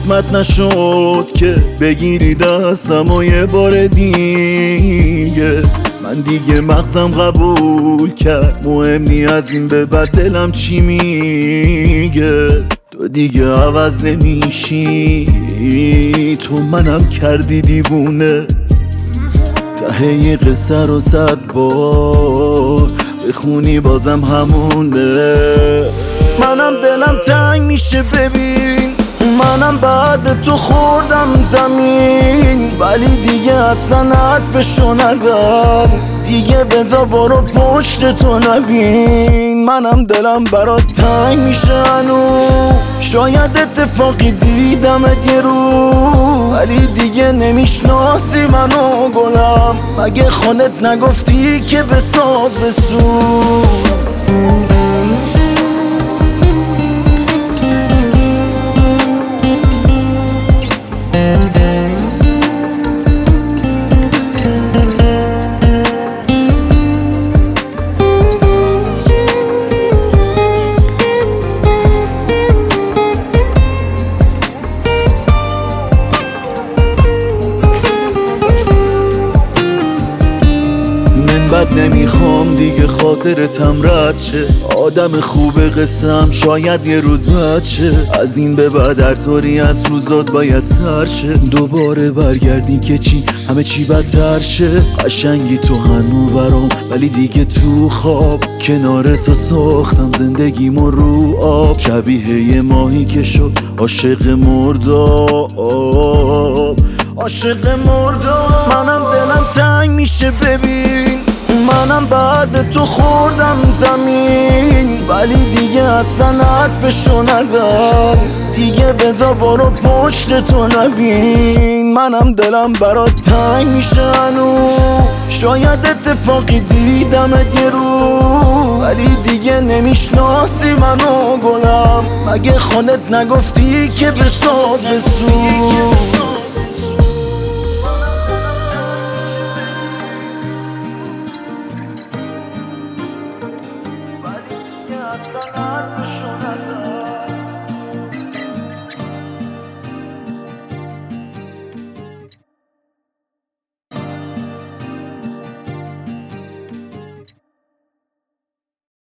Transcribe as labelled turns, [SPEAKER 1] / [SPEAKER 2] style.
[SPEAKER 1] قسمت نشد که بگیری دستم و یه بار دیگه. من دیگه مغزم قبول کرد، مهم نی از این به بعد دلم چی میگه. تو دیگه عوض نمیشی، تو منم کردی دیوونه. ته یه قصه رو 100 بار بخونی بازم همونه. منم دلم تنگ میشه ببین، منم بعد تو خوردم زمین، ولی دیگه اصلا حرفشو نزن. دیگه بذار برو پشت تو نبین. منم دلم برات تنگ میشه هنوز، شاید اتفاقی دیدمت یه رو، ولی دیگه نمیشناسی منو گلم. مگه خودت نگفتی که بساز بسوز؟ بد نمیخوام دیگه خاطرتم رد شه، آدم خوب قصم شاید یه روز بد شه. از این به بعد هر طوری از روزات باید سر شه، دوباره برگردی که چی همه چی بدتر شه. قشنگی تو هنو برام، ولی دیگه تو خواب کنار تو ساختم زندگیمو رو آب. شبیه یه ماهی که شد عاشق مرداب، عاشق مرداب. منم دلم تنگ میشه ببین، منم بعد تو خوردم زمین، ولی دیگه اصلا حرفشو نزن. دیگه بذار برو پشت تو نبین. منم دلم برات تنگ میشه هنوز، شاید اتفاقی دیدمت یه رو، ولی دیگه نمیشناسی منو گلم. مگه خودت نگفتی که بساز بسوز؟
[SPEAKER 2] اصلا حرفشو